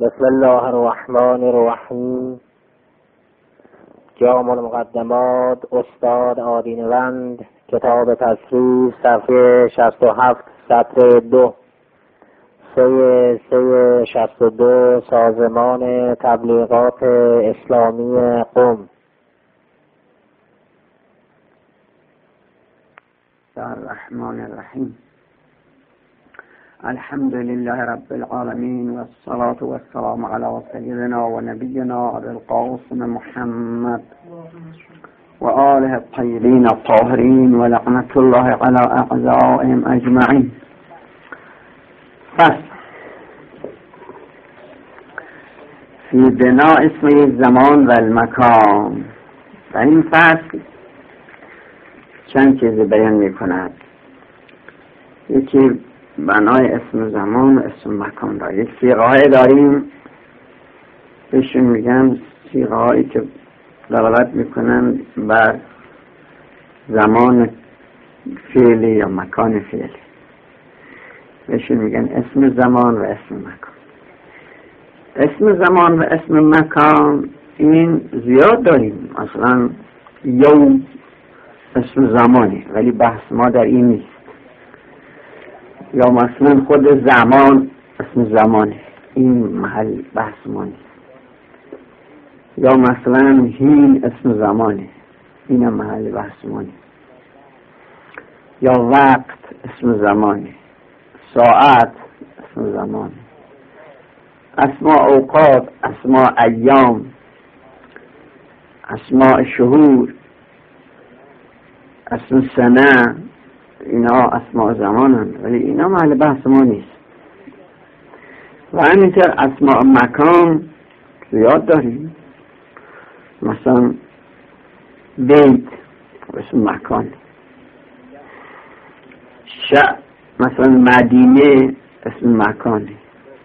بسم الله الرحمن الرحیم. جامع المقدمات استاد آدینوند، کتاب تصریف، صفحه 67 سطر 2، 362 سازمان تبلیغات اسلامی قم. الرحمن الرحیم. الحمد لله رب العالمين والصلاة والسلام على سيدنا ونبينا أبي القاسم محمد وآله الطيبين الطاهرين ولعنة الله على أعدائهم أجمعين. فصل في بناء اسم الزمان والمكان. در این فصل چند چیز بیان می کند. یکی بنای اسم زمان و اسم مکان را. یک صیغه‌ای داریم بهشون میگن صیغه‌هایی که دلالت میکنن بر زمان فعلی یا مکان فعلی، بهشون میگن اسم زمان و اسم مکان. اسم زمان و اسم مکان این زیاد داریم. مثلا یوم اسم زمانی، ولی بحث ما در این نیست. یا مثلا خود زمان اسم زمانه، این محل بحث ما نیست. یا مثلا هین اسم زمانه، این محل بحث ما نیست. یا وقت اسم زمانه، ساعت اسم زمانه، اسماء اوقات، اسماء ایام، اسماء شهور، اسم سنه، اینا اسماء زمانن، ولی اینا محل بحث ما نیست. و همینطور اسماء مکان زیاد داریم. مثلا بیت اسم مکان، مثلا مدینه اسم مکانه،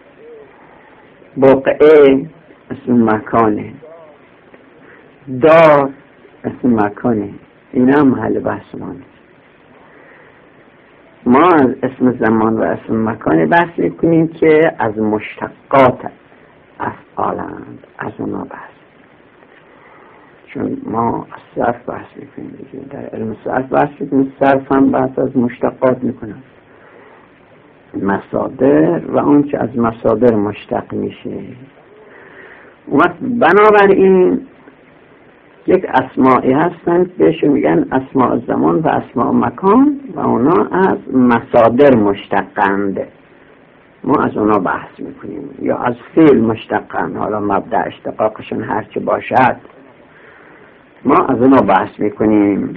بقعه اسم مکانه، دار اسم مکانه، اینا محل بحث ما نیست. ما از اسم زمان و اسم مکان بحث میکنیم که از مشتقات افعالند، از اونا بحث. چون ما از صرف بحث میکنیم، در علم صرف بحث میکنیم. صرف هم بحث از مشتقات میکنم، مصادر و اون که از مصادر مشتق میشه. بنابراین یک اسماعی هستند بهشون میگن اسماء زمان و اسماء مکان و اونا از مصادر مشتقند. ما از اونا بحث میکنیم. یا از فعل مشتقند، حالا مبدأ اشتقاقشون هرچی باشد ما از اونا بحث میکنیم.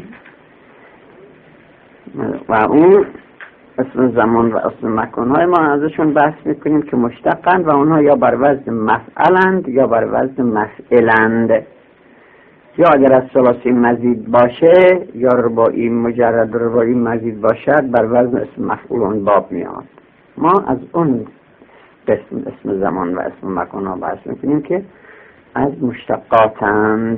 و اون اسم زمان و اسم مکان های ما ازشون بحث میکنیم که مشتقند و اونها یا بر وزن مفعلند یا بر وزن مفعلند. یا اگر از ثلاثی مزید باشه یا رباعی مجرد رباعی مزید باشد بر وزن اسم مفعول باب میاد. ما از اون اسم زمان و اسم مکان ها بحث میکنیم که از مشتقاتند،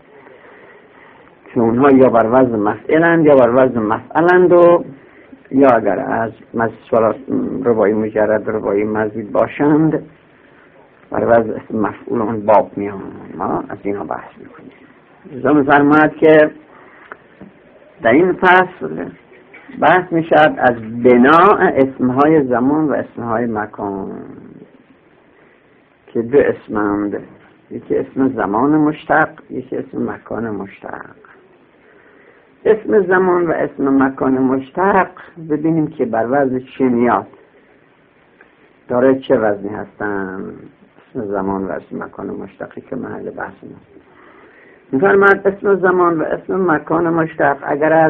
که اونها یا بر وزن مفعلند یا بر وزن مفعلند، و یا اگر از رباعی مجرد رباعی مزید باشند بر وزن اسم مفعول باب میاد. ما از اینا بحث میکنیم. زمان فرماید که در این فصل بحث میشد از بناء اسمهای زمان و اسمهای مکان، که دو اسمند، یکی اسم زمان مشتق، یکی اسم مکان مشتق. اسم زمان و اسم مکان مشتق ببینیم که بر وزن چی میاد، داره چه وزنی هستن. اسم زمان و اسم مکان مشتقی که محل بحث است. می‌فرماید اسم زمان و اسم مکان مشتق اگر از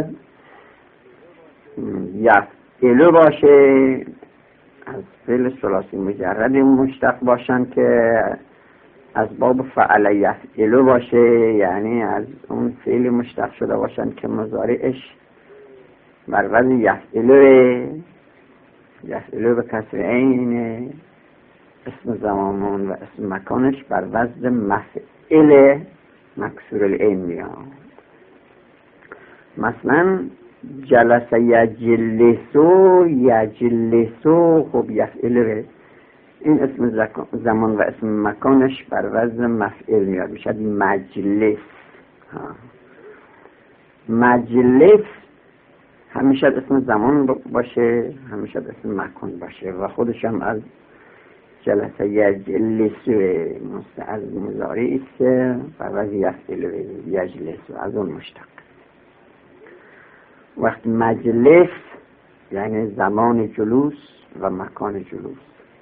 یفعل باشه، از فعل ثلاثی مجرد مشتق باشن که از باب فعل یفعل باشه، یعنی از اون فعل مشتق شده باشن که مضارعش بر وزن یفعل به کسر عین، اسم زمان و اسم مکانش بر وزن مفعل مکسور العین میاد. مثلا جلس یجلسو، خب یفعل این اسم زمان و اسم مکانش بر وزن مفعول میاد، میشه مجلس. مجلس همیشه اسم زمان باشه، همیشه اسم مکان باشه و خودش هم از جلسه یجلس از مضارع است بر وزن یفعل یجلس از اون مشتق. وقت مجلس یعنی زمان جلوس و مکان جلوس.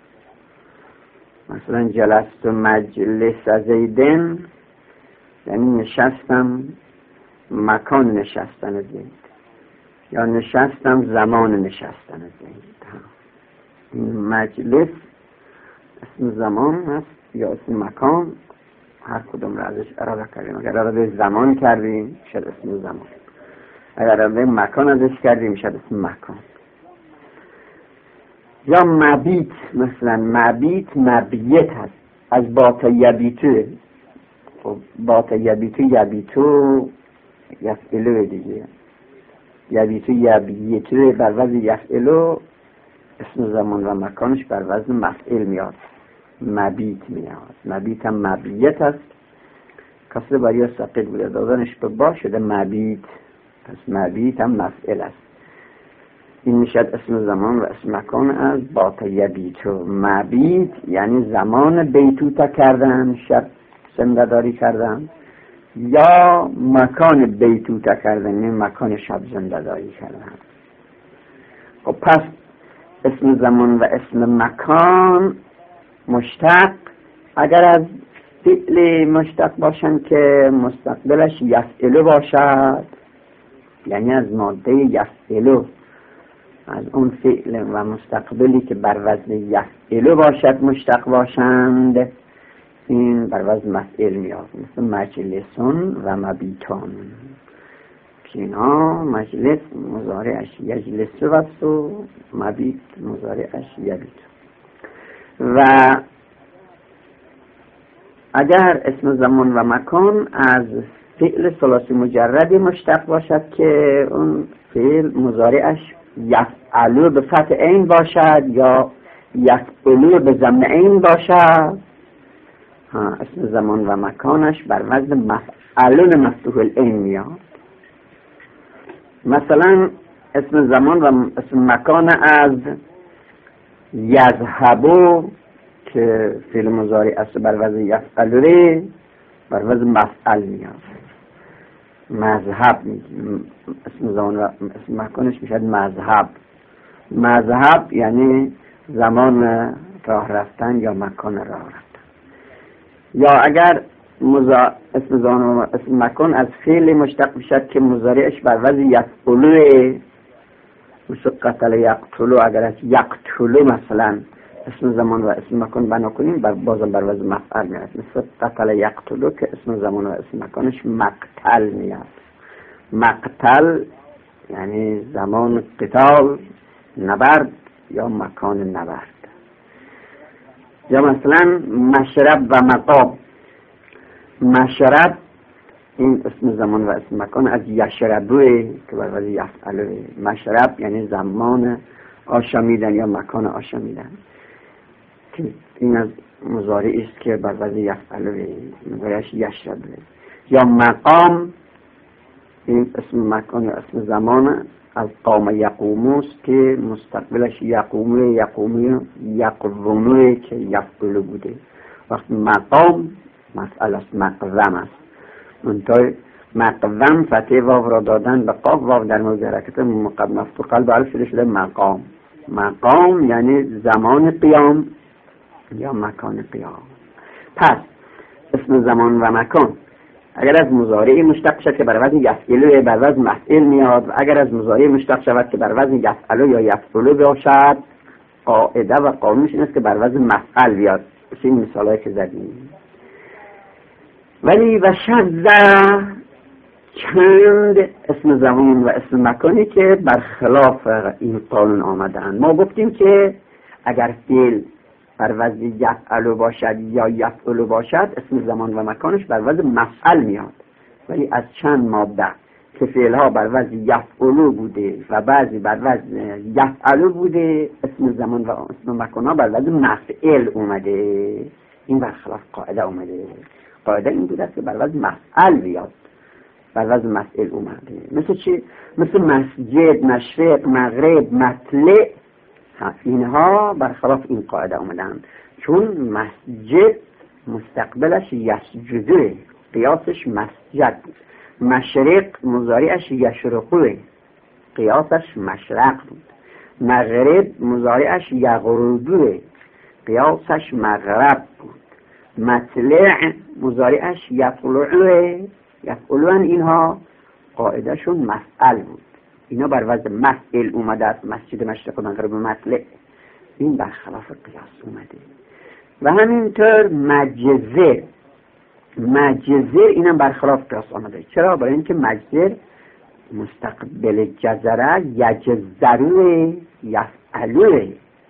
مثلا جلست مجلس زیدن یعنی نشستم مکان نشستن زید، یا نشستم زمان نشستن زید. این مجلس اسم زمان هست یا اسم مکان، هر کدوم را ازش اراده کردیم. اگر اراده زمان کردیم شد اسم زمان، اگر اراده مکان ازش کردیم شد اسم مکان. یا مبیت، مثلا مبیت مبیت هست از بات یبیتو. خب بات یبیتو یبیتو یفعلو دیگه، یبیتو یبیتو بر وزن یفعلو، اسم زمان و مکانش بر وزن مفعول میاد، مبیت میاد. مبیت هم مبیت هست، کسر برای ثقیل بوده دادنش به با شده مبیت، پس مبیت هم مفعول است. این میشد اسم زمان و اسم مکان از بات یبیتو. مبیت یعنی زمان بیتوتا کردن، شب زنده‌داری کردن، یا مکان بیتوتا کردن یعنی مکان شب زنده‌داری کردن. خب پس اسم زمان و اسم مکان مشتق اگر از فعل مشتق باشن که مستقبلش یفعلو باشد، یعنی از ماده یفعلو، از اون فعل و مستقبلی که بر وزن یفعلو باشد مشتق باشند، این بر وزن مفعول میاد. مثل مجلسون و مبیتون که اینا مجلس مضارعش یجلسو است و مبیت مضارعش یبیت. و اگر اسم زمان و مکان از فعل ثلاثی مجردی مشتق باشد که اون فعل مضارعش یفعلو به فتح عین باشد یا یفعلو به ضم عین باشد، اسم زمان و مکانش بر وزن مفعلون مفتوح العین میاد. مثلا اسم زمان و اسم مکان از یذهبو که فعل مضارع است بر وزن یفعلو بر وزن مفعل میاد. مذهب اسم زمان و اسم مکانش میشد مذهب. مذهب یعنی زمان راه رفتن یا مکان راه رفتن. یا اگر اسم زمان و اسم مکان از فعل مشتق بشد که مضارعش بر وزن یفعلو، مثل قتل یقتلو، اگر از یقتلو مثلا اسم زمان و اسم مکان بنا کنیم بازم بر وزن مفعل میاد. مثل قتل یقتلو که اسم زمان و اسم مکانش مقتل میاد. مقتل یعنی زمان قتال نبرد یا مکان نبرد. یا مثلا مشرب و مقام. مشرب این اسم زمان و اسم مکان از یشربوه که بر وزن یفعلوه. مشرب یعنی زمان آشامیدن یا مکان آشامیدن، که این از مضارعی است که بر وزن یفعلوه، مضارعش یشربوه. یا مقام این اسم مکان یا اسم زمان از قام یقوموست که مستقبلش یقوموه که یفعلو بوده. وقت مقام مسئله است، مقوم است. منتهای مقوم فتح واو را دادن به قاف، واو در مورد حرکت مفتوح قلب الف شده مقام. مقام یعنی زمان قیام یا مکان قیام. پس اسم زمان و مکان اگر از مضارع مشتق شد که بر وزن یفعلو بر وزن مفعول میاد، و اگر از مضارع مشتق شود که بر وزن یفعلو یا یفعلو باشد، قاعده و قانونش این است که بر وزن مفعل بیاد. این مثالایی که زدیم. ولی و شذ چند اسم زمان و اسم مکانی که برخلاف این قانون آمدن. ما گفتیم که اگر فعل بر وزن یفعلو باشد یا یفعلو باشد، اسم زمان و مکانش بر وزن مفعل میاد، ولی از چند ماده. که فعلها بر وزن یفعلو بوده و بعضی بر وزن یفعلو بوده، اسم زمان و اسم مکانها بر وزن مفعل اومده. این برخلاف قاعده اومده. قاعده این بوده که بر وزن مفعل بیاد، بر وزن مفعل اومده. مثل چی؟ مثل مسجد، مشرق، مغرب، مطلع، اینها برخلاف این قاعده اومدن. چون مسجد مستقبلش یسجده، قیاسش مسجد بود. مشرق مضارعش یشرقه، قیاسش مشرق بود. مغرب مضارعش یغربه، قیاسش مغرب بود. مطلع مضارعش یطلعه، یفعلون، اینها قاعدهشون مفعل بود. اینا بر وزن مفعل اومده است. مسجد، مشرق و مغرب و مطلع، این برخلاف قیاس اومده. و همینطور مجزر، مجزر اینم برخلاف قیاس آمده. چرا؟ برای اینکه مجزر مستقبل جزره یجزروه، یفعلوه.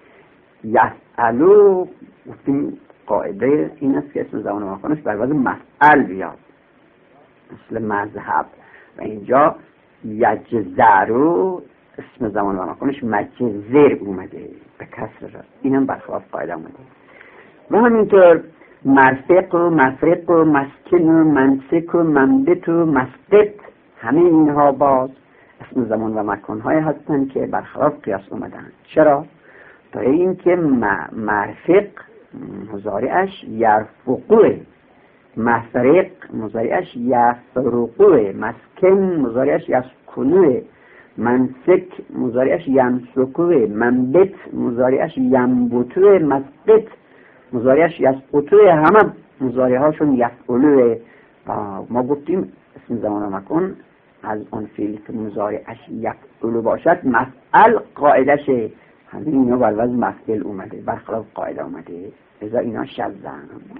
یفعلو گفتیم قاعده این است که اسم زمان و مکانش بر وزن مفعل بیاد، مثل مذهب. و اینجا یجزرو اسم زمان و مکانش مجزر اومده به کسر، اینم برخلاف قاعده اومده. و همینطور مرفق و مفرق و مسکن و منسک و منبت و مسقط، همه اینها باز اسم زمان و مکان‌های هستند که برخلاف قیاس اومدن. چرا؟ برای اینکه مرفق مضارعش یرفقوه، مفرق مضارعش یفرقوه، مسکن مضارعش یسکنوه، منسک مضارعش یمسکوه، منبت مضارعش ینبتوه، مسقط مضارعش یسقطوه. همه مضارع هاشون یفعلوه. ما گفتیم اسم زمان و مکان از اون فعلی که مضارعش یفعلو باشد مفعل قاعدشه، همین اینا بر وزن مفعل اومده، برخلاف قاعده اومده، ازا اینا شذن.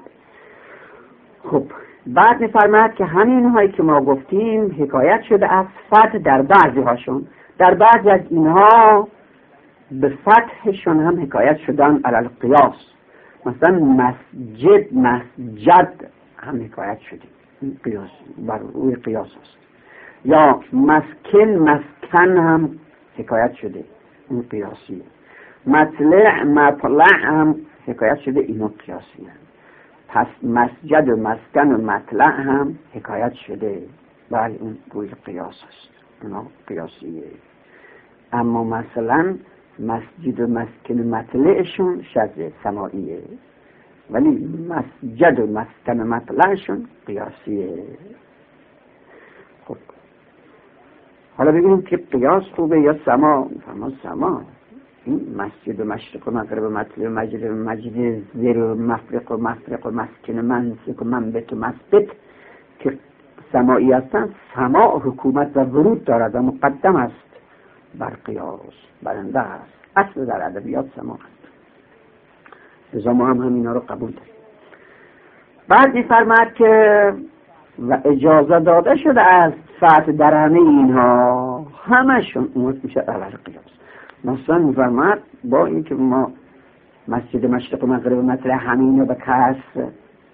خب بعد می‌فرماید که همین هایی که ما گفتیم حکایت شده از فتح در بعضی هاشون، در بعضی از اینها به فتحشون هم حکایت شدن علی القیاس. مثلا مسجد، مسجد هم حکایت شده، این قیاس بر روی قیاس است. یا مسکن، مسکن هم حکایت شده، این قیاسیه. مطلع، مطلع هم حکایت شده، اینو قیاسیه. پس مسجد و مسکن و مطلع هم حکایت شده، بله اون روی قیاس است، اینا قیاسیه. اما مثلا مسجد و مسکن و مطلعشون شذ سماعیه، ولی مسجد و مسکن و مطلعشون قیاسیه. خب حالا ببینیم که قیاس خوبه یا سما. سما این مسجد و مشرق و مغرب و مطلع و مجد زیر و مفرق و مفرق و مسکن و منسک و منبت و مسبت که سماعی هستن، سماع حکومت و ورود دارد و مقدم است بر قیاس، برنده است. اصل در ادبیات سماع است، لذا ما هم اینا رو قبول داریم. بعد می‌فرماید که و اجازه داده شده از فتح در همه اینها، همشون امور میشه علی قیاس. مثلا می‌فرماید با اینکه ما مسجد مشرق و مغرب و مطلع همینو به کسر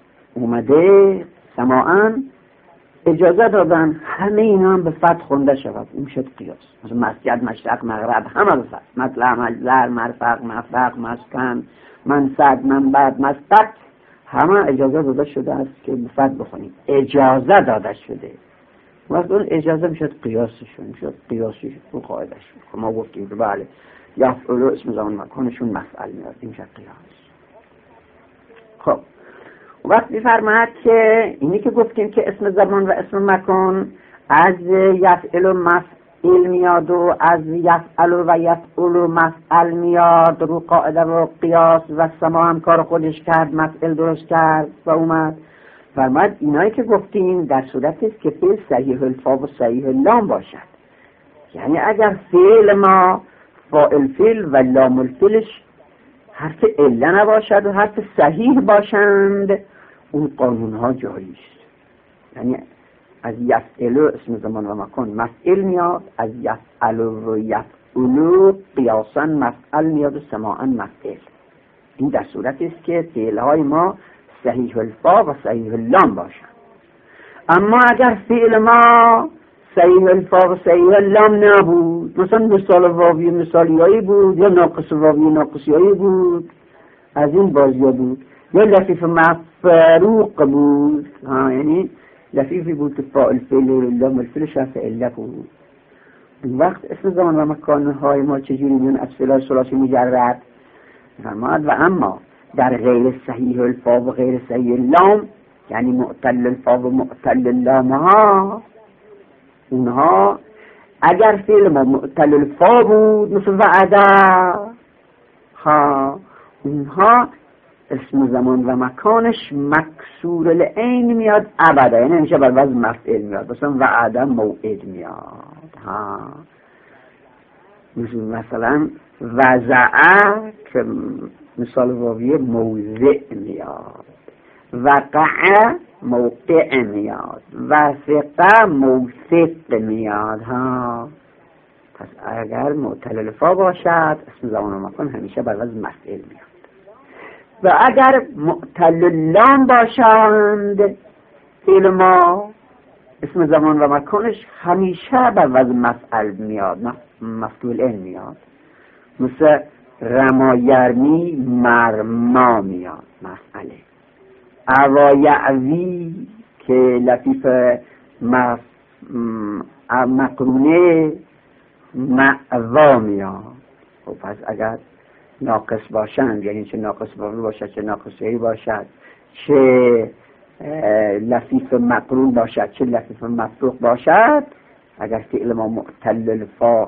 اومده سماعاً، اجازه دادن همه اینا هم به فتح خونده شود، این شد قیاس. مثلا مسجد، مشرق، مغرب همه به فتح، مطلع، مجزر، مرفق، مفرق، مسکن، منسک، منبت، مسقط، همه اجازه داده شده است که به فتح بخونیم، اجازه داده شده. وقت اون اجازه میشد قیاسشون، میشد قیاسشون و قاعدشون. ما گفتیم که بله یفعلو اسم زمان مکانشون مفعل میاد، این میشد قیاس. خب وقت می‌فرماید که اینی که گفتیم که اسم زمان و اسم مکان از یفعل و مفعل میاد و از یفعل و یفعل مفعل میاد، رو قاعده و قیاس و سما هم کار خودش کرد، مفعل درست کرد و اومد. فرماید اینایی که گفتیم در صورتی است که فعل صحیح الفا و صحیح اللام باشد، یعنی اگر فعل ما فاعل فعل و لام الفعلش حرف عله نباشد و حرف صحیح باشند، اون قانون ها جاری است. یعنی از یفعلو اسم زمان و مکان مفعل میاد، از یفعلو و یفعلو قیاسا مفعل میاد و سماعا مفعل. این در صورتی است که فعل های ما صحیح الفا و صحیح اللام باشند. اما اگر فعل ما صحیح الفا و صحیح اللام نبود، مثلا مثال واوی مثالیایی بود یا ناقص واوی ناقصیایی بود، از این بازیا بود، یا لفیف مفروق بود، یعنی لفیفی بود که فاعل فعل اللام الفعل شرط عله بود. این وقت اسم زمان و مکانهای ما چجوری میون از فعل ثلاثی مجرد فرماد و اما در غیر صحیح الفا و غیر صحیح اللام، یعنی معتل الفا و معتل اللام ها، اونها اگر فعل ما معتل الفا بود مثل وعده ها، اونها اسم زمان و مکانش مکسور العین میاد ابدا، یعنی همیشه بر وزن مفعول میاد، مثلا وعده موعد میاد ها، مثلا وضعه که مثال واوی موضع میاد، وقع موقع میاد، وثق موثق میاد ها. پس اگر معتل الفا باشد اسم زمان و مکان همیشه بر وزن مفعول میاد، و اگر معتل اللام باشند فعل ما اسم زمان و مکانش همیشه بر وزن مفعول میاد، مفعول این میاد، مثل رمایرمی مرما میاد مفعله، اوایعوی که لفیف مقرونه معوا میاد. خب پس اگر ناقص باشند، یعنی چه ناقص واوی باشد چه ناقصی باشد، چه لفیف مقرون باشد چه لفیف مفروق باشد، اگر فعل ما معتل الفا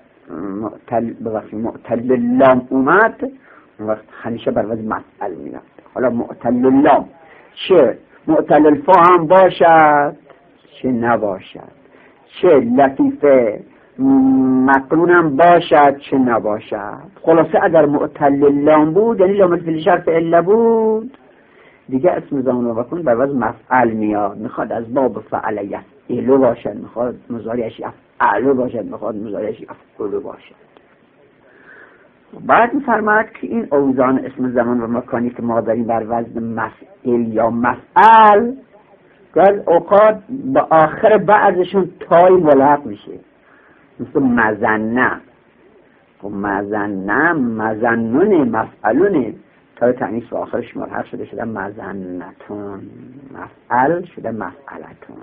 معتل اللام اومد، اون وقت همیشه بر وزن مفعول میاد. حالا معتل اللام چه معتل الفا هم باشد چه نباشد، چه لفیف مقرون هم باشد چه نباشد، خلاصه اگر معتل اللام بود یعنی لام الفعل شرط عله بود، دیگه اسم زمان و مکان بر وزن مفعول میاد. میخواد از باب فعل یفعل باشد، میخواد مضارعش افعل باشد، میخواد مضارعش افعل باشد. بعد میفرماید که این اوزان اسم زمان و مکانی که ما داریم بر وزن مفعول یا مفعل، گاز اوقات به آخر بعضشون تای ملحق میشه، مثل مزنه. خب مزنه مزنون مفعلونه، تای تأنیث و آخرش ملحق شده مزنتون، مفعل شده مفعلتون.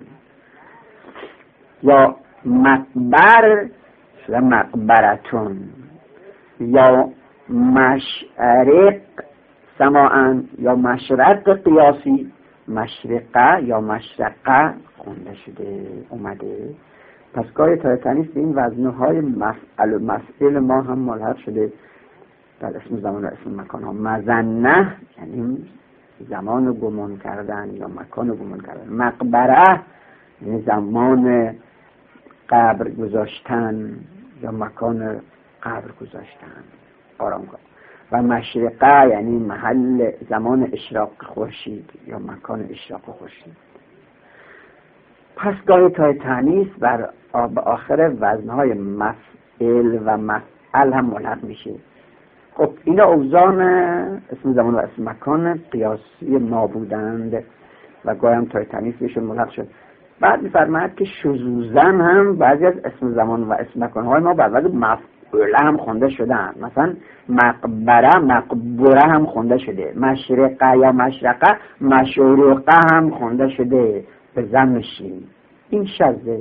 یا مقبر شده مقبرتون، یا مشرق سماعن، یا مشرق قیاسی، مشرقه یا مشرقه خونده شده اومده. پس گاهی تای تأنیث به این وزنهای مفعل و مفعول ما هم ملحق شده در اسم زمان و اسم مکان ها. مزنه یعنی زمان گمان کردن یا مکان گمان کردن، مقبره یعنی زمان قبر گذاشتن یا مکان قبر گذاشتن آرامگاه، و مشرقه یعنی محل زمان اشراق خورشید یا مکان اشراق خورشید. پس گاهی تای تأنیث بر آخر وزنهای مفعل و مفعل هم ملحق میشه. خب اینا اوزان اسم زمان و اسم مکان قیاسی ما بودند و گاهی هم تای تأنیث بهشون ملحق شد. بعد میفرماید که شذوذن هم بعضی از اسم زمان و اسم مکانهای ما بر وزن مفعوله هم خونده شدن، مثلا مقبره مقبره هم خونده شده، مشرقه یا مشرقه مشرقه هم خونده شده به ضم شین. این شذه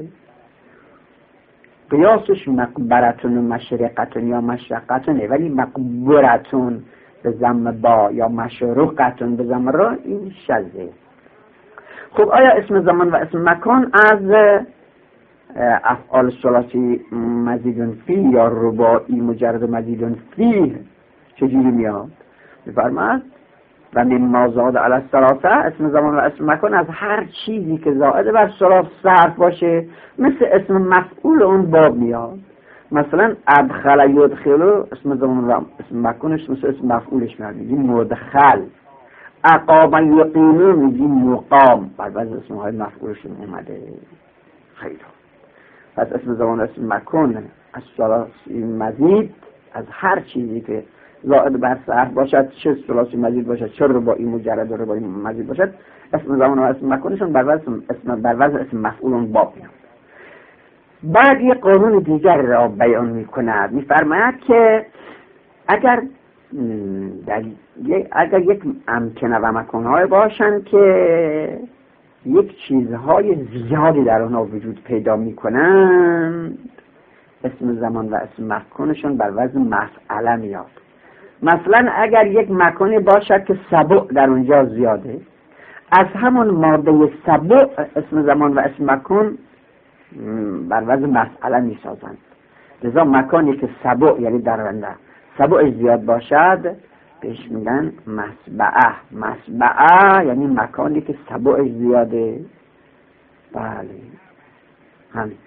قیاسش مقبرتون و مشرقتون یا مشرقتونه، ولی مقبرتون به ضم با یا مشرقتون به ضم را، این شذه. خب آیا اسم زمان و اسم مکان از افعال ثلاثی مزیدون فی یا رباعی مجرد مزیدون فی چجوری میاد؟ میفرماید و مما زاد علی الثلاثه، اسم زمان و اسم مکان از هر چیزی که زائد بر ثلاث صرف باشه مثل اسم مفعول اون باب میاد. مثلا ادخل یدخلو اسم زمان و اسم مکانش مثل اسم مفعولش میاد، میگیم مدخل. اقام یقیمو میگیم مقام، بعد از اسم های مفعولش اومده. خیلی پس اسم زمان و اسم مکان از ثلاثی مزید از هر چیزی که زائد بر صرف باشد، چه ثلاثی مزید باشد چه رباعی مجرد و رباعی مزید باشد، اسم زمان و اسم مکانشون بر وزن اسم مفعول اون باب میاد. بعد یک قانون دیگر را بیان می‌کند، می‌فرماید که اگر یک امکنه و مکان‌های باشند که یک چیزهای زیادی در آنها وجود پیدا می‌کنند، اسم زمان و اسم مکانشون بر وزن مسئله میاد. مثلا اگر یک مکانی باشد که سبع در اونجا زیاده، از همون ماده سبع اسم زمان و اسم مکان بر وزن مسئله میسازند. لذا مکانی که سبع یعنی درنده سبع زیاد باشد بهش میگن مسبعه. مسبعه یعنی مکانی که سبع زیاده. بله همین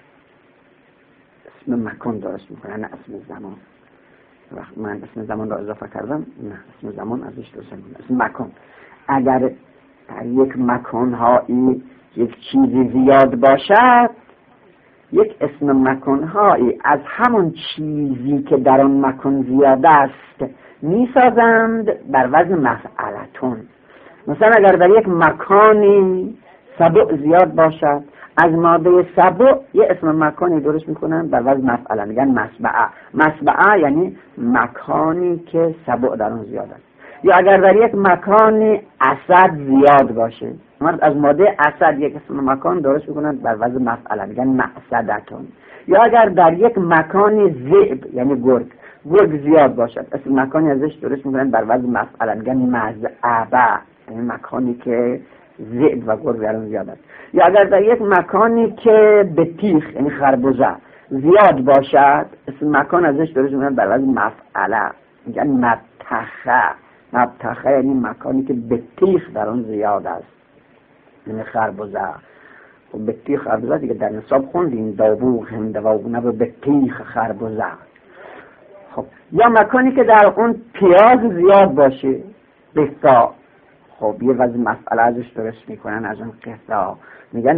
اسم مکان درست میکنه، نه اسم زمان. وقت من اسم زمان را اضافه کردم، نه اسم زمان ازش درست میکنه، اسم مکان. اگر در یک مکانهایی یک چیزی زیاد باشد، یک اسم مکانهایی از همون چیزی که در آن مکان زیاد است میسازند بر وزن مفعلتون. مثلا اگر در یک مکانی سبع زیاد باشد، از ماده سبع یه اسم مکانی درست میکنن بر وزن مفعله، میگن مسبعه. مسبعه یعنی مکانی که سبع در اون زیاد است. یا اگر در یک مکانی اسد زیاد باشه، از ماده اسد یک اسم مکان درست میکنن بر وزن مفعله، میگن معصدتون. یا اگر در یک مکانی ذئب یعنی گرگ زیاد باشد، اسم مکانی ازش درست میکنن بر وزن مفعله، میگن مذعبه، یعنی مکانی که ذئب و گرگ در اون زیاد است. یا اگر در یک مکانی که بطیخ یعنی خربزه زیاد باشد، اسم مکان ازش درست میکنن بر وزن مفعله، میگن مبتخه. مبتخه یعنی مکانی که بطیخ در اون زیاد است، یعنی خربزه. و بطیخ خربزه دیگه در نصاب خوندیم، دابوغ هندوانه و بطیخ خربزه. خب یا مکانی که در اون پیاز زیاد باشه، قصا. خب یه وزن مسئله ازش درست میکنن از اون قصا، میگن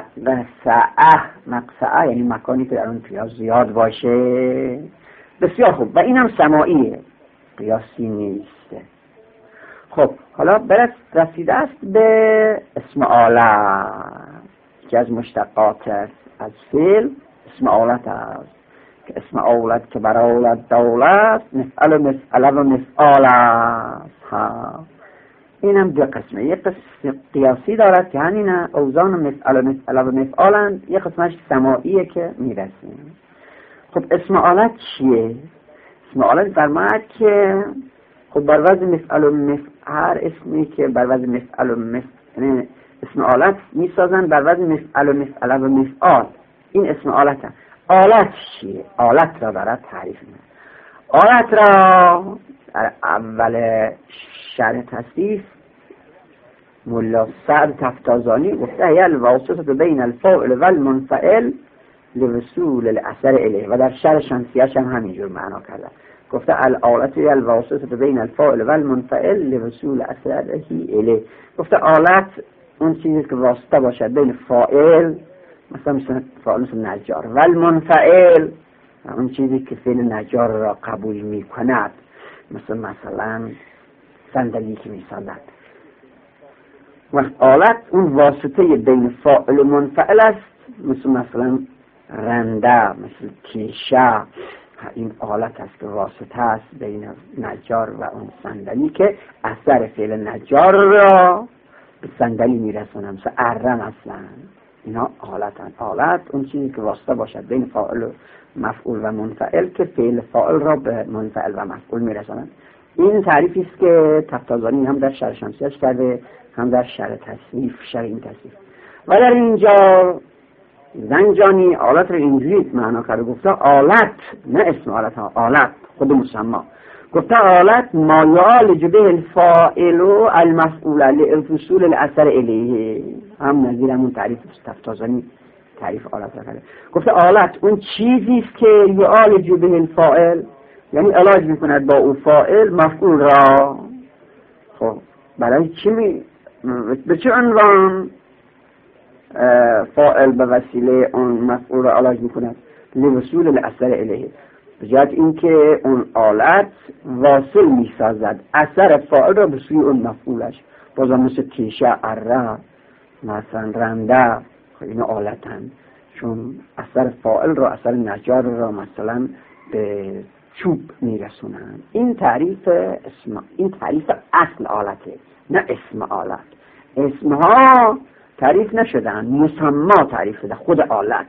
مقصعه یعنی مکانی که در اون پیاز زیاد باشه. بسیار خوب. و این هم سماعیه، قیاسی نیست. خب حالا رسیده است به اسم آلت که از مشتقات از فعل اسم آلت است، که اسم آلت که بر آلت دولت مفعل و مفعله و مفعال است. این هم دو قسمه، یک قسم قیاسی دارد که همین اوزان مفعل و مفعله و مفعالند، یک قسمش سماعیه که میرسیم. خب اسم آلت چیه؟ اسم آلت فرماید که خب بر وزن مفعل و مفعل، اسمی که بر وزن مفعل و مفعل اسم آلت میسازن بر وزن مفعل و مفعله و مفعال. این اسم آلت هست. آلت چیه؟ آلت را برای تعریف میکنه. آلت را در اول شرح تصریف ملا سعد تفتازانی گفته هی الواسطه بین الفاعل و المنفعل لوصول الاثر الیه، و در شرح شمسیه‌اش هم همینجور معنا کرده. گفته الآلت هی الواسطه بین الفاعل و المنفعل لوصول اثره الیه. گفته آلت اون چیزی که واسطه باشد بین فاعل، مثلا فاعل مثل نجار، و المنفعل اون چیزی که فعل نجار را قبول می کند، مثلا صندلی که می سازد. و آلت اون واسطه بین فاعل و منفعل است، مثلا رنده، مثل کیشه. این آلت است که واسطه است بین نجار و اون صندلی که اثر فعل نجار را به صندلی میرسونه، مثل ارم اصلا. اینا آلتن. آلت اون چیزی که واسطه باشد بین فاعل و مفعول و منفعل که فعل فاعل را به منفعل و مفعول میرسونن. این تعریفی است که تفتازانی هم در شرح شمسیه‌اش کرده، هم در شرح تصریف، شرح این تصریف. و در اینجا زنجانی آلت رو اینجوری معنا کرده، گفته آلت، نه اسم آلت ها، آلت خود مسمى. گفته آلت ما یعالج به الفاعل و المفعول للوصول الاثر الیه. هم نظیر همون تعریف تفتازانی تعریف آلت را کرده. گفته آلت اون چیزی است که یعالج به الفاعل، یعنی علاج میکند با او فاعل مفعول را. خب برای چی به چه عنوان فاعل به وسیله اون مفعول را علاج میکند؟ لوصول الاثر الیه، به جهت اینکه اون آلت واصل میسازد اثر فاعل را به سوی اون مفعولش. بازم مثل کیشه، اره، مثلا رنده، این آلتن. چون اثر فاعل را، اثر نجار را مثلا به چوب میرسونن. این تعریف اصل آلته، نه اسم آلت. اسمها تعریف نشدن، مسما تعریف شده، خود آلت.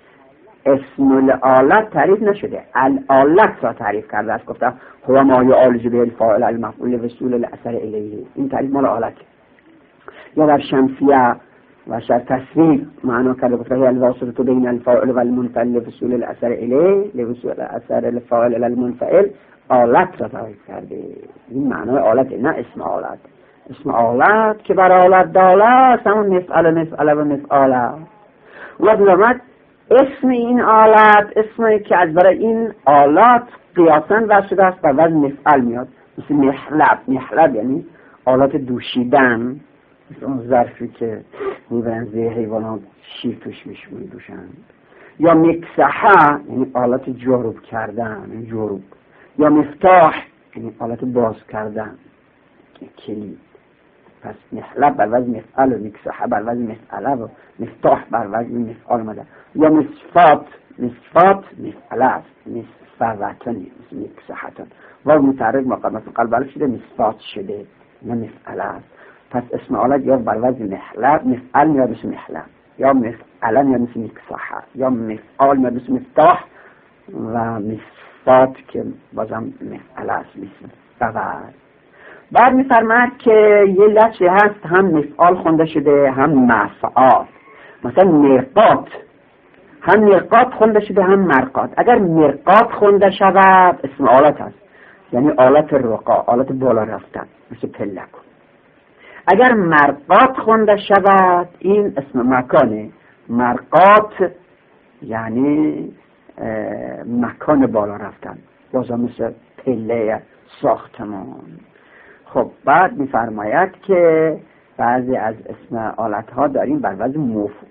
اسم الآلت تعریف نشده، الآلت را تعریف کرده است. گفته هو ما یعالج به الفاعل المفعول وصول الاثر الیه. این تعریف مال آلت. یا در شمسیه و شر تصریف معنا کرده، گفته هی الواسطه بین الفاعل و المنفعل وصول الاثر الیه لوصول الاثر الفاعل الی المنفعل. آلت را تعریف کرده. این معنای آلت، نه اسم آلت. اسم آلت که بر آلت داله است، همون مفعل و مفعاله. و درآمد اسم این آلت، اسمی که از برای این آلت قیاساً وضع شده است، بر وزن مفعل میاد. مثل محلب یعنی آلت دوشیدن، مثل اون ظرفی که میبرن زیر حیوانات شیر توش میدوشن. یا مکسحه یعنی آلت جروب کردن، جروب. یا مفتاح یعنی آلت باز کردن، کلید. پس محلب بر وزن مفعل و مکسحه بر وزن مفعله و مفتاح بر وزن مفعال مده. یا مصفات مفعله است، مصفوتن مکسحتن. و متحرک مقدمت قلب الف شده، مصفات شده، نه مفعله است. پس اسم آلت یا بر وزن مفعل میاد مثل محلب، یا مفعله میاد مثل مکسحه، یا مفعال میاد مثل مفتاح، و مصفات که بازم مفعله است مثل فوت. بعد میفرماید که یه لفظی هست هم مفعال خونده شده هم مفعال. مثلا مرقات، هم مرقات خونده شده هم مرقات. اگر مرقات خونده شود اسم آلت هست، یعنی آلت رقا، آلت بالا رفتن، مثل پلک. اگر مرقات خونده شود این اسم مکانه. مرقات یعنی مکان بالا رفتن، بازم مثل پله ساختمان. خب بعد میفرماید که بعضی از اسم آلت ها داریم بر وزن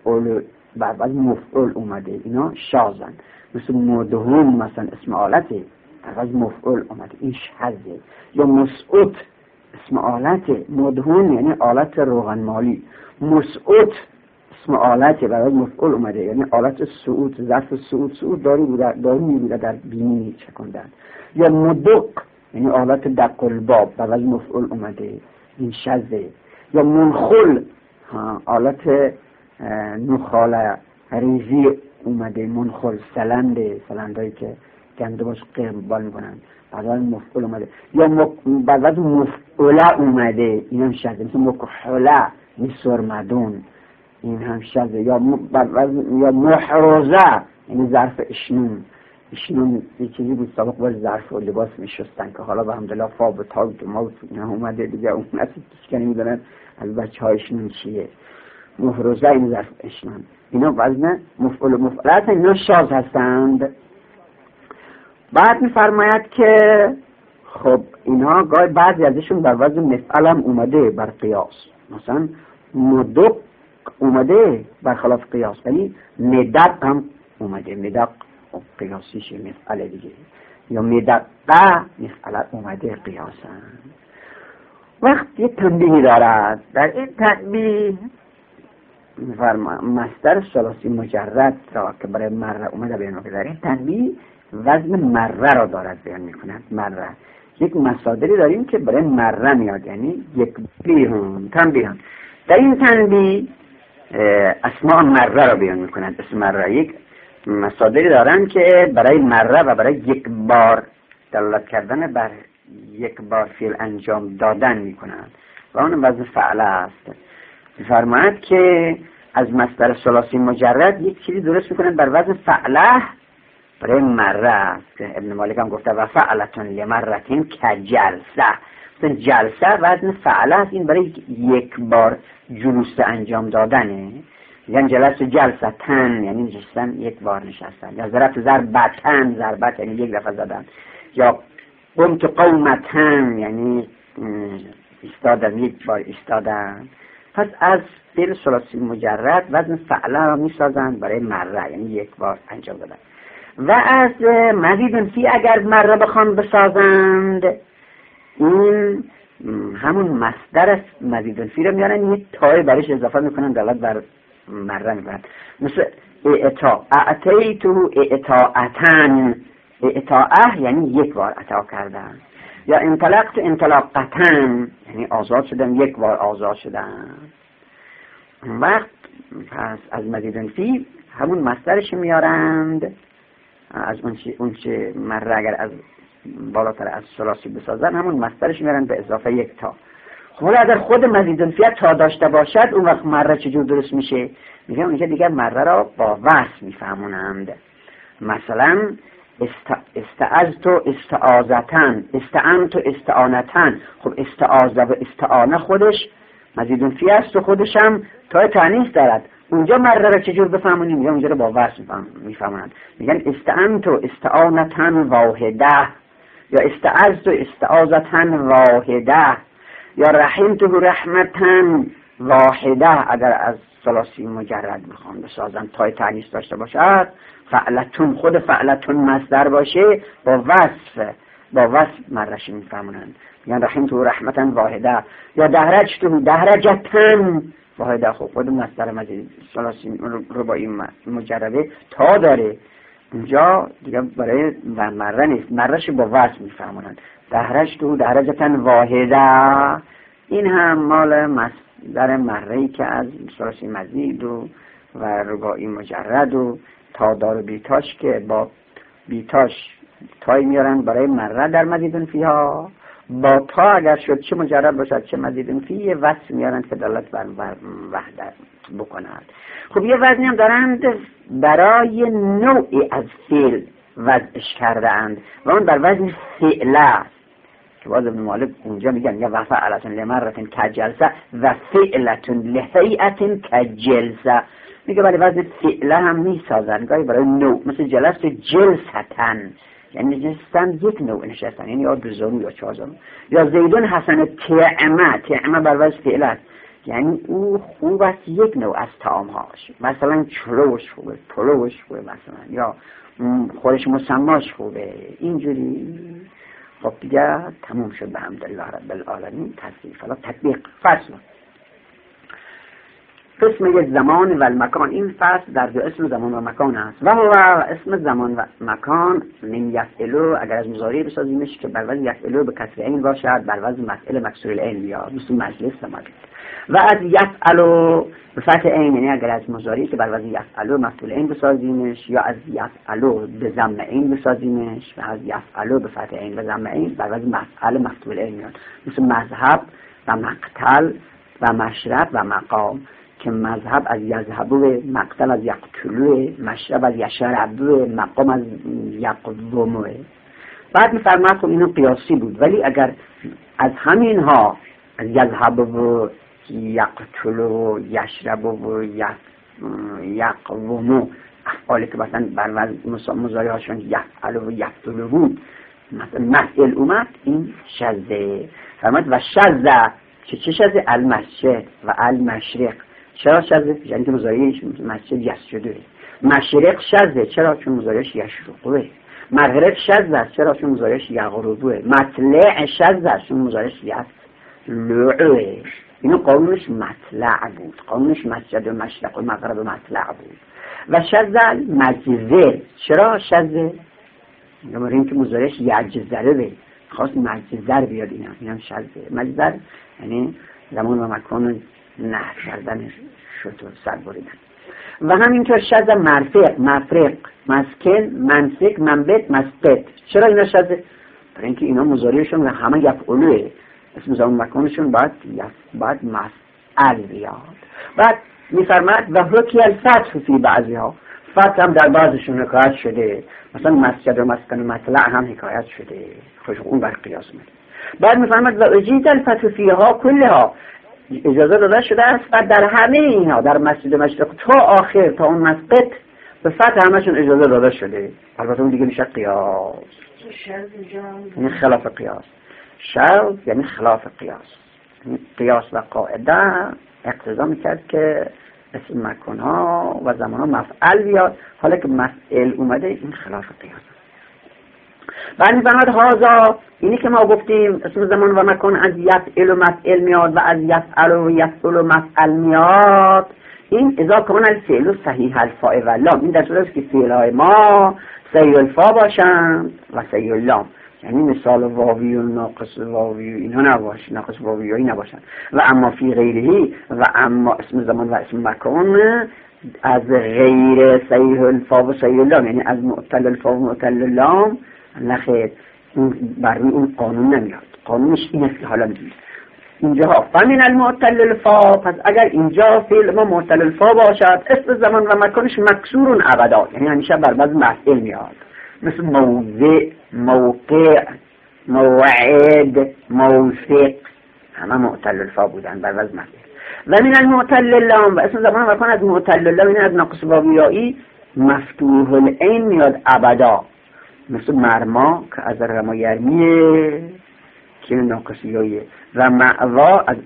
مفعول اومده، اینا شاذن. مثل مدهون مثلا اسم آلته بر وزن مفعول اومده، این شاذه. یا مسعود اسم آلته، مدهون یعنی آلت روغن مالی، مسعود اسم آلته بر وزن مفعول اومده، یعنی آلت صعود، ظرف صعود داری بوده در بینی چکندن. یا مدق یعنی آلت دق الباب بر وزن مفعول اومده، این شذه. یا منخل آلت نخاله ریزی اومده، منخل سلندهایی که گنده باش قربال میکنن بر وزن مفعول اومده. یا بر وزن مفعوله اومده، این هم شذه. مثل مکحله یعنی سرمدون، این هم شذه. یا محروزه یعنی ظرف اشنون یه چیزی بود سابق باز ظرف و لباس میشستن که حالا به الحمدلله فاب و تاگ و ما اومده دیگه، اون نسی کشکنی میدونن از بچه ها اشنون چیه. محروزه این ظرف اشنون، اینا وزن مفعول و مفعولت، اینا شاذ هستند. بعد میفرماید که خب اینها گاهی بعضی ازشون بر وزن مفعل هم اومده بر قیاس. مثلا مدق اومده بر خلاف قیاس، ولی مدق هم اومده، مدق قیاسیش مفعل دیگه. یا مدقه مفعل اومده قیاسا. وقت یه تنبیهی دارد، در این تنبیه مصدر ثلاثی مجرد را که برای مره اومده بیان میکنه، در این تنبیه وزن مره را دارد بیان میکند. مره یک مصادری داریم که برای مره میاد، یعنی یک تنبیه. در این تنبیه اسماء مره را بیان میکنند. اسم مره یک مصادری دارن که برای مره و برای یک بار دلالت کردن بر یک بار فعل انجام دادن میکنند و اون وزن فعله است. فرماید که از مصدر ثلاثی مجرد یک چیزی درست میکنند بر وزن فعله برای مره است. ابن مالک هم گفته و فعلتون لمرتین که جلسه. جلسه وزن فعله است، این برای یک بار جلوس انجام دادنه. یعنی جلسه تن یعنی نشستن یک بار نشستن. یا ضربتن، ضربت یعنی یک دفعه زدن. یا قمت قومتن یعنی ایستادن، یک بار ایستادن. پس از فعل ثلاثی مجرد وزن فعله را میسازند برای مره، یعنی یک بار انجام دادن. و از مزید فی اگر مره بخوان بسازند، این همون مصدر مزید فی رو میارن، یک تای برش اضافه میکنن، دلالت بر مره میکنن. مثل اعطا، اعطیته اعطاءتن، اعطاءه یعنی یک بار عطا کردن، یا انطلقت انطلاقتن یعنی آزاد شدن، یک بار آزاد شدن. اون وقت پس از مزیدن فی همون مصدرش میارند، از اون چه مره اگر از بالاتر از ثلاثی بسازن همون مصدرش میارند به اضافه یک تا. خب اگر خود مزیدن فی تا داشته باشد اون وقت مره چجور درست میشه؟ میگم اونجا دیگر مره را با وصل میفهمونند. مثلا استعاذت استعاذتن، استعنت استعانتن. خب استعاذه و استعانه خودش مزیدن فی است و خودش هم تا تانیث دارد. اونجا مره را چجور بفهمونیم؟ یا اونجا را با وصل میفهمونند، میگن استعنت استعانتن واحده، یا استعاذت استعاذتن واحده، یا رحمته رحمتن واحده. اگر از ثلاثی مجرد میخوام بسازن تای تانیث داشته باشد، فعلتون خود فعلتون مصدر باشه با وصف مرش میفهمونند، یعنی رحمته رحمتن واحده. یا دهرجته دهرجتن واحده. خود مصدر مزید ثلاثی رباعی مجرده تا داره، اونجا دیگه برای مره نیست، مرش با وصف میفهمونند. دهرجته دهرجتن واحده. این هم مال مصدر مره‌ای که از ثلاثی مزید و رباعی مجرد و تا دار بیتاش که با بیتاش تای میارن برای مره در مزیدن فیها، با تا اگر شد چه مجرد باشد چه مزیدن فی یه وصل میارن که دلالت بر وحدت بکند. خب یه وزنی هم دارند برای نوعی از فعل وضعش کرده اند و اون بر وزن فعله که باز ابن مالک اونجا میگن یا وفعلتن لمرتن کجلسه و فعلتن لهیئتن کجلسه. میگه برای وزن فعله هم میسازن گاهی برای نوع، مثل جلست جلستن یعنی نشستن یک نوع نشستن، یعنی یا دو زانو یا چهار زانو. یا زیدون حسن طعمه بر وزن فعله یعنی او خوب است یک نوع از طعام هاش، مثلا چلوش خوبه، پلوش خوبه مثلا، یا خورش مسماش خوبه اینجوری. خب دیگه تموم شد به حمدالله رب العالمین. تصریف حالا تطبیق. فصل قسم زمان و المکان. این فصل در دو اسم زمان و مکان است. و هو اسم زمان و مکان من یفعلو، اگر از مضارع بسازیمش که بر وزن یفعلو به کسر عین باشد، بر وزن مفعل مکسور العین بیاد، مثل مجلس زمانه. و از یفعلو به فتح عین، یعنی اگر از مضارعی که بر وزن یفعلو مفعول عین بسازیمش، یا از یفعلو به ضم عین بسازیمش و از یفعلو به فتح عین به ضم عین بر وزن مفعل مفعول عین میاد، مثل مذهب و مقتل و مشرب و مقام که مذهب از یذهبو، مقتل از یقتلو، مشرب از یشربو، مقام از یقومو. بعد میفرماید خب اینو قیاسی بود، ولی اگر از همین ها از یذهبو، یقتلو، یشربو و یقومو افعالی که مثلا بر وزن مضارع هاشون یفعلو و یفتلو بود مثلا مفعل اومد، این شذه. فرماید و شذه چه شذه؟ المسجد و المشرق. چرا شذه؟ یعنی که مضارعش مسجد یسجده. مشرق شذه چرا؟ چون مضارعش یشرقه. مغرب شذه چرا؟ چون مضارعش یغربه. مطلع شذه چون مضارعش یطلعه. اینو قانونش مطلع بود، قانونش مسجد و مشرق و مغرب و مطلع بود. و شذه مجزه. چرا شذه؟ برای اینکه مضارعش یجزره به خواست مجزر بیاد. اینم شذه. مجزر یعنی زمان و مکان نهر کردن شد و سر بریدن. و همینطور شذ مرفق، مفرق، مسکن، منسک، منبت، مسقط. چرا اینا شذ؟ برای اینکه اینا مضارعشون همه یفعلوه، اسم زمان مکانشون باید مسئل بیاد. بعد میفرماد و حکی الفتح فی بعضیها، فتح هم در بعضشون حکایت شده، مثلا مسجد و مسکن و مطلع هم حکایت شده، خوش اون بر قیاس میده. بعد میفرماد و اجیز الفتح فیها کلها، اجازه داده شده است و در همه اینها، در مسجد مشرق تا آخر تا اون مسقط به فتح همشون اجازه داده شده. البته اون دیگه میشه قیاس، یعنی خلاف قیاس. شرط یعنی خلاف قیاس. قیاس و قاعده اقتضا میکرد که اسم مکانها و زمانها مفعل بیاد، حالا که مفعل اومده این خلاف قیاس. بعد میفرماد هازا، اینی که ما گفتیم اسم زمان و مکان از یفعل و مفعل میاد و از یفعل و یفعل و مفعل میاد، این اذا کان الفعل صحیح الفاء و لام، این در صورتی است که فعل‌های ما صحیح الفا باشند و صحیح اللام، یعنی مثال واوی و ناقص واوی و اینا نباشه، ناقص واویایی نباشند. و اما فی غیرهی، و اما اسم زمان و اسم مکان از غیر صحیح الفا و صحیح اللام، یعنی از معتل الفا و معتل اللام، نخیر، بر روی اون قانون نمیاد. قانونش این است که حالا میدونید اینجا فمن المعتل الفا، پس اگر اینجا فعل ما معتل الفا باشد اسم زمان و مکانش مکسورون ابدا، یعنی همیشه بر وزن مفعول میاد، مثل موضع، موقع، موعد، موثق، همه معتل الفا بودن بر وزن مفعول. و من المعتل اللام، و اسم زمان و مکان از معتل اللام، یعنی از ناقص واویایی مفتوح العین میاد ابدا، مثل مرما که از رما یرمیه که ناقصیاییه، و معوا از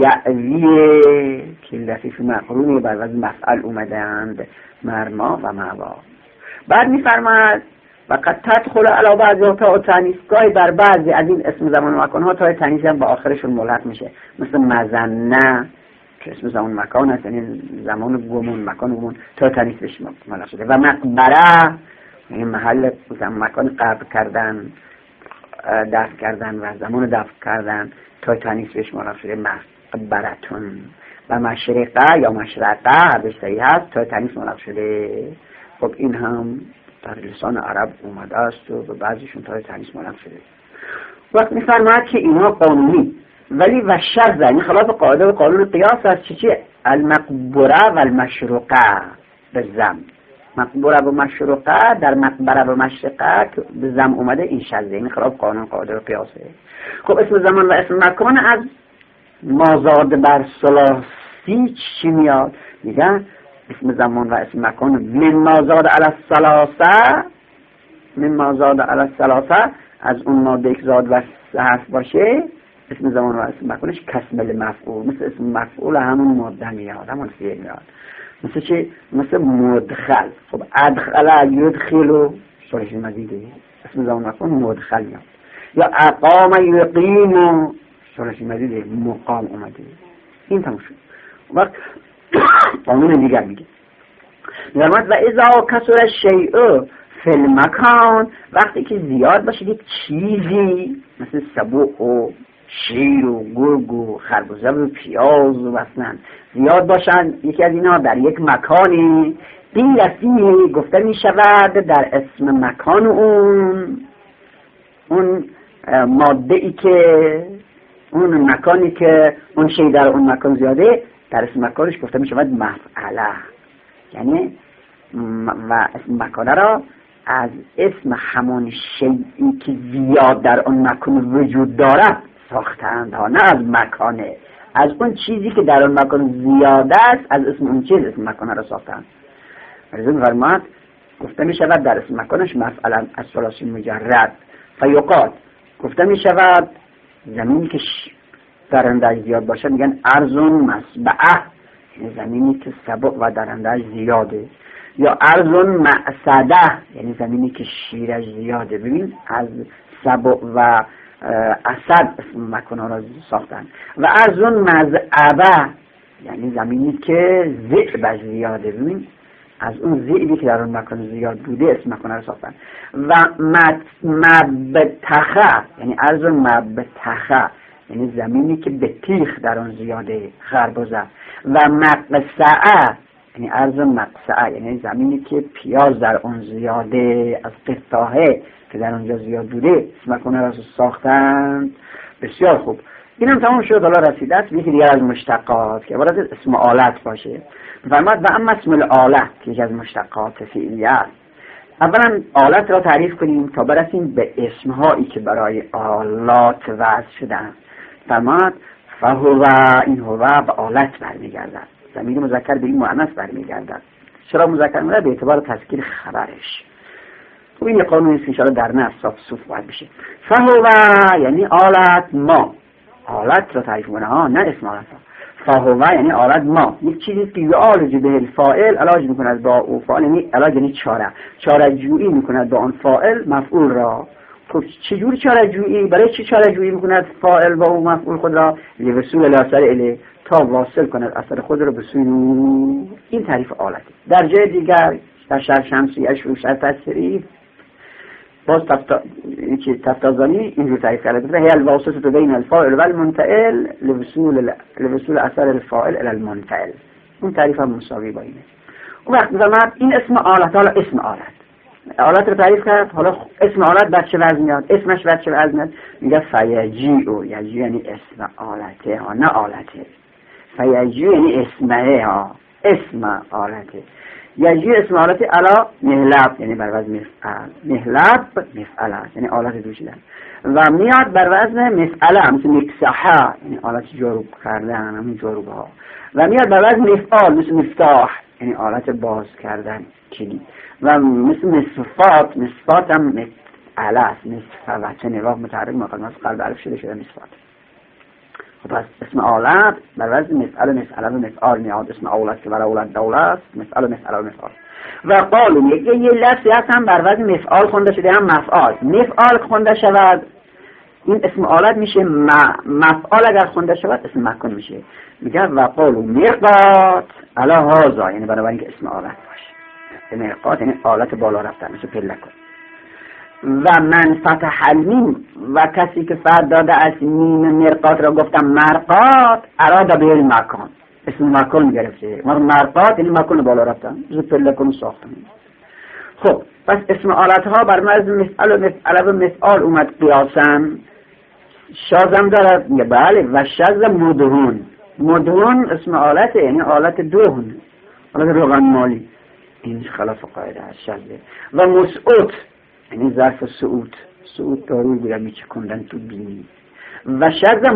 اوایعویه که لطیف مقرونی بر وزن مفعل اومدند، مرما و معوا. بعد میفرماد و قد تدخل علی بعضی تا تانیث، گاهی بر بعضی از این اسم زمان و مکان ها تا تانیث هم با آخرشون ملحق میشه، مثل مزنه که اسم زمان مکان است، یعنی زمان گمون، مکان گمون، تا تانیث بهش ملحق شده. و مقبره یعنی محل مکان قبر کردن، دفع کردن و زمان دفع کردن، تا تانیث بهش ملحق شده، مقبرتون. و مشرقه یا مشرقه هر دوش صحیح هست، تا تانیث ملحق شده. خب این هم در لسان عرب اومده است و بعضیشون تا تانیث ملحق شده. وقت میفرماید که اینها قانونی، ولی و شرط یعنی خلاف قاعده و قانون قیاس است، چی المقبره و المشرقه بالضم. مقبره و مشرقه در مقبره و مشرقه به ضم اومده، این شرط یعنی خلاف قانون قاعده و قیاسه. خب اسم زمان و اسم مکان از مازاد بر ثلاثی چی میاد؟ میگن اسم زمان و اسم مکان من مازاد علی الثلاثه، من مازاد علی الثلاثه، از اون ماده که زاد و حرف باشه اسم زمان و اسم مکانش کسمل مفعول، مثل اسم مفعول همون ماده میاد، همون فعل میاد. مثل چی؟ مثل مدخل. خب ادخل یدخلو شورش مزیده، اسم زمان و مکان مدخل میاد. یا اقام یقیم شورش مزیده، مقام اومده. این تموم شد. وقت قانون دیگر میگه نرمت و اذا کسر الشیء فی المکان، وقتی که زیاد باشه یک چیزی مثل سبوع و شیر و گرگ و خربزه و پیاز و مثلا زیاد باشن یکی از اینا در یک مکانی، این لفظی گفته می شود در اسم مکان اون ماده ای که اون مکانی که اون شی در اون مکان زیاده در اسم مکانش گفته می شود مفعله، یعنی و اسم مکانه را از اسم همون شیئی که زیاد در اون مکان وجود دارد ساختند ها، نه از مکانه، از اون چیزی که در اون مکان زیاد است از اسم اون چیز اسم مکانه را ساختند. رزون فرماد گفته می شود در اسم مکانش مفعلا از ثلاثی مجرد. فیقال گفته می شود زمینی که درنده‌اش زیاد باشه میگن ارضون مسبعه، یعنی زمینی که سبع و درنده‌اش زیاده، یا ارضون معصده، یعنی زمینی که شیرش زیاده. ببین از سبع و اسد اسم مکانها را ساختن. و ارضون مزعبه، یعنی زمینی که ذئبش زیاده، ببین از اون ذئبی که در اون مکان زیاد بوده اسم مکانها را ساختن. و مبتخه، یعنی ارضون مبتخه، یعنی زمینی که به تیخ در اون زیاده، خربزه. و مقصعه، یعنی ارض مقصعه، یعنی زمینی که پیاز در اون زیاده، از قطعه که در اونجا زیاد بوده اسم مکانه را ساختند. بسیار خوب، این هم تمام شد. حالا رسیده است یکی دیگر از مشتقات که باید اسم آلت باشه. فرمود و اما اسم الآلت که یکی از مشتقات فعلیه است. اولا آلت را تعریف کنیم تا برسیم به اسمهایی که برای آلات وضع شدن. فرمود فهو، این هو به آلت برمیگردد، ضمیر مذکر به این مؤنث برمیگردد. چرا مذکر میشه؟ به اعتبار تذکیر خبرش. خب این قانون است که ان شاء الله در نص صوف باید بشه. فهو یعنی آلت ما، آلت را تعریف کنه ها، نه اسم آلت ها. فهو یعنی آلت ما، یک چیزی که یعالج به الفاعل، علاج میکند با او فاعل، یعنی علاج یعنی چاره جویی میکند با آن فاعل مفعول را. خب چجور چاره جویی؟ برای چی چاره جویی میکند فاعل با او مفعول خود را؟ لرسول الاثر اله، تا واصل کند اثر خود رو به سوی نور. این تعریف آلته. در جای دیگر در شرح شمسیه و شرح تصریف باز تفتازانی اینجور تعریف کرده: هی الواسطه بین الفاعل و المنفعل لوصول اثر الفاعل الى المنفعل. اون تعریف هم مساوی با اینه. اون وقت می‌فرماد این اسم آلت. حالا اسم آلت رو تعریف کرد. حالا اسم آلت بر چه وزن میاد؟ اسمش بر چه وزن میاد؟ میگه فیجیء. یجیء یعنی اسم آلته ها، نه آلته. فیجیء یعنی اسمه ها، اسم آلته. یجیء اسم آلته علا مهلب یعنی بر وزن مفعل. مهلب مفعل است یعنی آلت دوشیدن. و میاد بر وزن مفعله مثل مکسحه یعنی آلت جارو کردن، همین جاروبه ها. و میاد بر وزن مفعال مثل مفتاح یعنی آلت باز کردن، کلید. و مثل مصفات هم مفعله است، مصفوت نواف متحرک مقدمه قلب الف شده مصفات. خب پس اسم آلت بر وزن مفعله و مفعال میاد. اسم آلت که بر اولت دوله است، مفعل و مفعال. و قالون یه لفظی هست هم بر وزن مفعال خونده شده هم مفعال خونده شود این اسم آلت میشه. مفعال اگر خونده شود اسم مکن میشه. میگه و قالون مرقات علا هازا یعنی بنابراین که اسم آلت باشه. مرقات یعنی آلت بالا رفتن مثل پلکن. و من فتح المیم و کسی که فرد داده از میم مرقات را گفتم مرقات اراده به المکان، اسم مکان گرفته. مرقات یعنی مکان بالا رفتن مثل پلکن ساختن. خب پس اسم آلت ها بر وزن مفعل و مفعله و مفعال اومد قیاساً. شازم دارد میگه بله. و شاز مدهون اسم آلته یعنی آلت دهن، آلت روغن مالی. این خلاف قاعده است شازه. و مسعود یعنی ظرف سعود داروی بودن میچکندن تو بینی. و شاز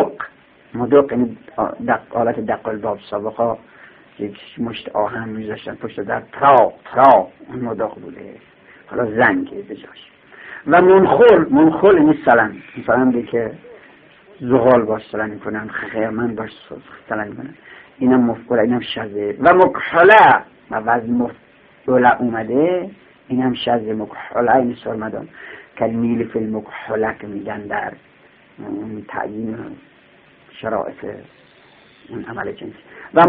مدق یعنی آلت دقل باب سابقا یک مشت آهن میذاشتن پشت در ترا اون مدق بوده، حالا زنگه بجاش. و منخل یعنی سلن دی که زغال باش سلن میکنن، خیرمن باش سلن میکنن. اینم مفعول، اینم شاذه. و مکحله و وزن مفعول اومده، اینم شاذه. مکحله این سرمدان کلمیل فی المکحله که میگن در تعیین شرائط اون عمل جنسی. و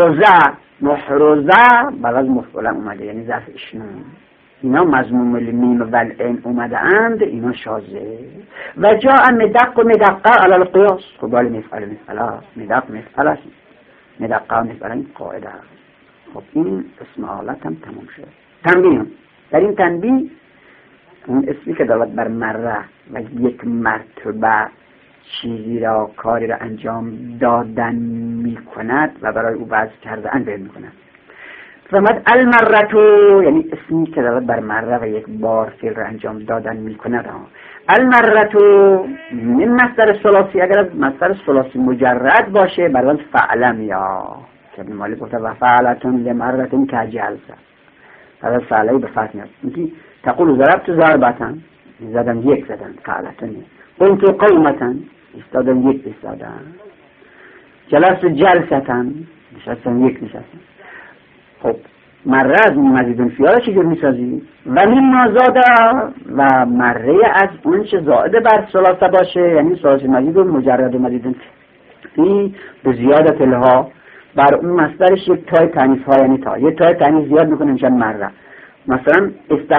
محروزه و وزن مفعول اومده یعنی ظرف اشنون. اینا مضموم المیم و العین اومده اند، اینا شاذه. و جاء مدق و مدقه علی القیاس. خب بالا مفعل مدق مفعل است، مدقه مفعل این قاعده. خب این اسم آلت هم تمام شد. تنبیه در این تنبیه اون اسمی که دارد بر مره و یک مرتبه چیزی را کاری را انجام دادن می کند و برای او وضع کرده ان بیان می کند. فرمود المرتو یعنی اسمی که دارد بر مره و یک بار فعل را انجام دادن می کند. المرتو من مصدر ثلاثی، اگر مصدر ثلاثی مجرد باشه بر وزن فعلم یا که ابن مالک گفته و فعلتون لمرتون که جلسه هذا فعلی به فتح میاد. میگی تقول ضربت ضربتن زدن یک زدن فعلتون. قمت قومتن استادن یک استادن. جلست جلستن نشستن یک نشستن. خب مره از مزیدون فیاره چجور میسازی؟ و مما زاده و مره از اون چه زائده بر ثلاثه باشه یعنی ثلاثی مزید و مجرد و مزیدون فی به زیادت الها بر اون مصدرش یک تای تانیث ها یعنی تا یک تای تانیث زیاد میکنه میشن مره. مثلا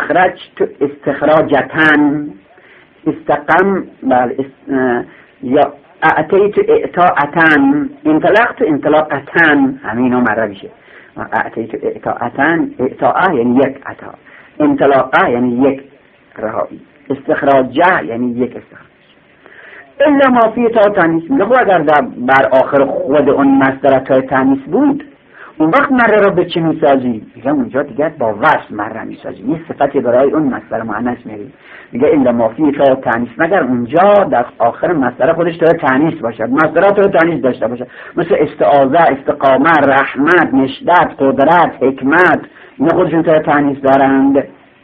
استخراجتن استقم یا اعتیت اعتاعتن انطلاقتن همینو مره میشه. اعتیت اعتاعتن اعتاعه یعنی یک عطا، انطلاقه یعنی یک رهایی، استخراجه یعنی یک استخراج. الا ما فی تا تانیث میگه اگر بر آخر خود اون مصدر تا تانیث بود اون وقت مره را به چی میسازی؟ میگه اونجا دیگه با وصل مره میسازی، یه صفتی برای اون مصدر مؤنث میاری. میگه الا ما فی تا تانیث مگر اونجا در آخر مصدر خودش تا تانیث باشه، مصدرات تا تانیث داشته باشه مثل استعاذه، استقامه، رحمت، نشدت، قدرت، حکمت، اینا خودشون تا تانیث دارند.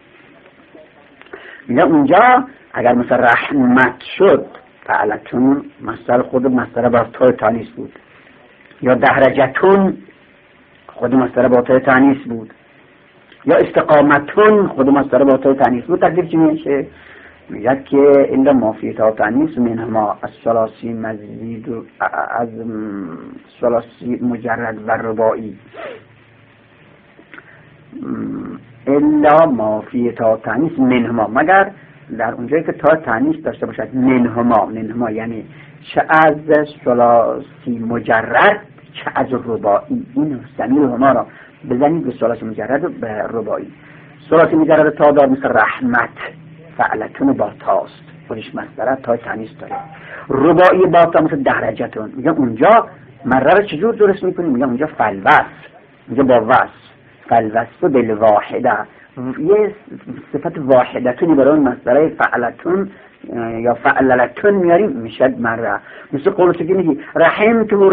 میگه اونجا اگر مثلا رحمت شد فعلتون مصدر خود مصدر با تا تانیث بود، یا دهرجتون خود مصدر با تا تانیث بود، یا استقامتون خود مصدر با تا تانیث بود، تقدیر چی میشه؟ میگه که الا ما فی تانیث منهما الثلاثی مزید از ثلاثی مجرد و رباعی، الا ما فی تانیث منهما، مگر در اونجایی که تا تانیث داشته باشد. منهما یعنی چه از ثلاثی مجرد چه از رباعی. این ضمیر هما را بزنید به ثلاثی مجرد و به رباعی. ثلاثی مجرد تا دار مثل رحمت، فعلتون با تاست، خودش مصدر تا تانیث داره. رباعی با تا مثل درجتون، میگم اونجا مره رو چجور درست میکنیم؟ میگم اونجا فلوس، اونجا با وس، فلوس بالواحده، یه صفت واحدتونی برای اون مصدر فعلتون یا فعلتون میاریم، میشد مره. مثل قولت که میگی رحمتو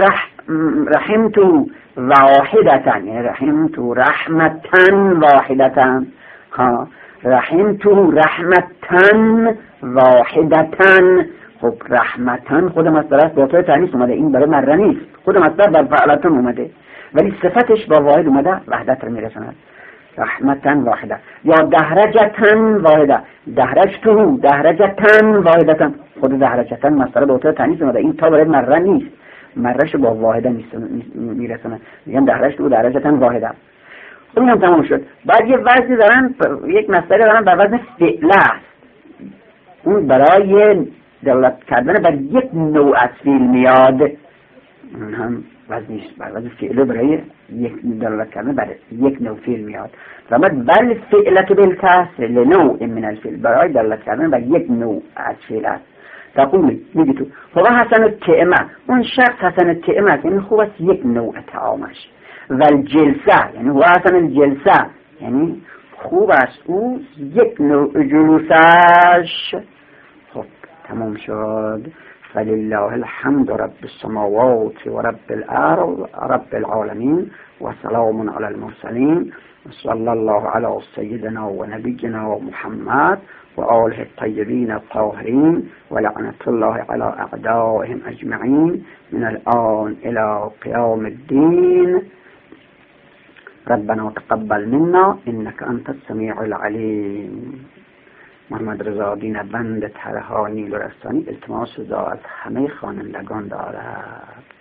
واحدتن، یعنی رحمتو رحمتن واحدتن. ها، رحمتو رحمتن واحدتن. خب رحمتن خود مصدر است با توی تانیث اومده، این برای مره نیست، خود مصدر بر فعلتون اومده ولی صفتش با واحد اومده، وحدت رو میرساند. رحمتن واحده یا دهرجتن واحده، دهرجتن واحدتن، خود دهرجتن مصدر با توی تانیث اومده، این تا برای مره نیست، مرهش با واحده میرسونه، میگن دهرجتن واحده. خب اینم تمام شد. بعد یه وزنی دارن، یک مسئله دارن بر وزن فعله است، اون برای دلالت کردن بر یک نوع از فعل میاد، اون هم وزنیش بر وزن فعله برای یک دلالت کردن بر یک نوع فعل میاد. فرمود بل فعلت بالکسر لنوع من الفعل، برای دلالت کردن بر یک نوع از فعل است. تقول میگی تو هو حسن الطعمه، اون شخص حسن الطعمه یعنی خوب است یک نوع طعامش، و الجلسه یعنی هو حسن الجلسه یعنی خوب است او یک نوع جلوسش. خب تمام شد. فلله الحمد رب السماوات و رب الارض رب العالمین و سلام علی المرسلین و صلی الله علی سیدنا و نبینا و محمد و آله الطیبین الطاهرین و لعنت الله علی اعدائهم اجمعین من الان الى قیام الدین. ربنا تقبل منا انك انت السمیع العلیم. محمد رضا دین بند طرحانی لرستانی التماس دا از همه خوانندگان دارد.